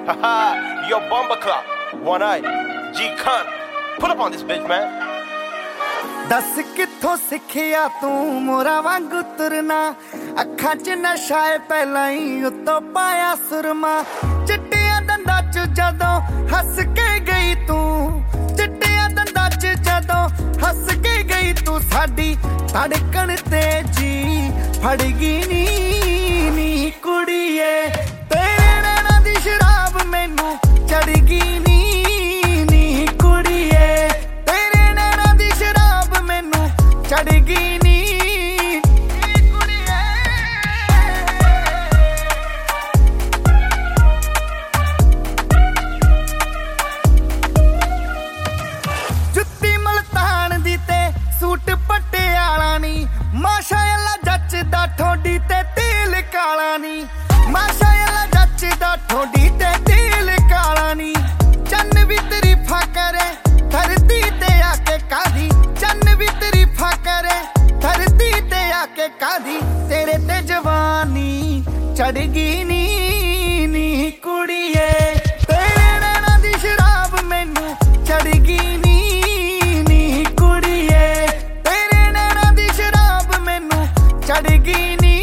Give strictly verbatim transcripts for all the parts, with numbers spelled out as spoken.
Haha, yo bomber clock, one eye, G Khan, pull up on this bitch man. दस किथों सिखिया तू मोरा वांगू तुरना अखां च नशा है पहला ही उतो पाया सुरमा चिट्टिया दंदा च जदों हस के गई तू चिट्टिया दंदा च जदों हस के गई तू साडी धड़कन तेजी फड़ गई नी नी कुड़िए तेरे नैना दी शराब मैनू चढ़ गई नी नी कुड़िए तेरे नैना दी शराब मैनू चढ़ गई नी कुड़िए जुत्ती मलतान दी ते सूट पटियाला नी माशाअल्लाह जचदा ठोडी ते तेल काला नी माशाअल्लाह जचदा ठोडी ते तेल काला नी चन्न भी तरीफा करे धरती ते आके कादी चन्न भी तरीफा करे धरती ते आके कादी तेरे ते जवानी चढ़ गई नी नी कुड़िए तेरे नैना दी शराब मैनू चढ़ गई नी नी कुड़िए तेरे नैना दी शराब मैनू चढ़ गई नी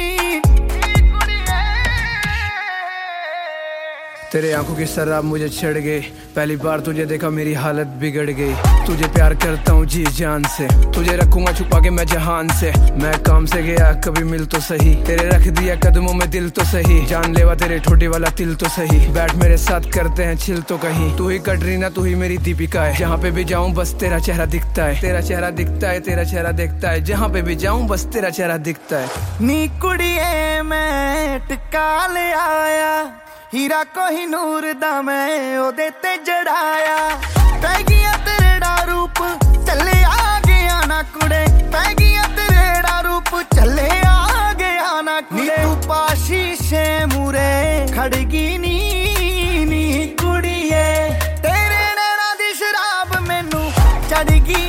तेरे आंखों की शराब मुझे चढ़ गई पहली बार तुझे देखा मेरी हालत बिगड़ गई तुझे प्यार करता हूँ जी जान से तुझे रखूंगा छुपा के मैं जहान से मैं काम से गया कभी मिल तो सही तेरे रख दिया कदमों में दिल तो सही जान लेवा तेरे ठोडी वाला तिल तो सही बैठ मेरे साथ करते हैं चिल तो कहीं तू ही कटरीना तू ही मेरी दीपिका है जहाँ पे भी जाऊँ बस तेरा चेहरा दिखता है तेरा चेहरा दिखता है तेरा चेहरा दिखता है जहाँ पे भी जाऊँ बस तेरा चेहरा दिखता है नी कुड़िए मैं टिका ले आया हीरा कोहिनूर दा मैं ओदे ते जड़ाया पै गया तेरा रूप चले आ गया ना कुड़े पै गया तेरा रूप चले आ गया ना कुड़े तू पाशी शे मुरे खड़गी नी नी कुड़िए तेरे नैना दी शराब मैनू चढ़ गई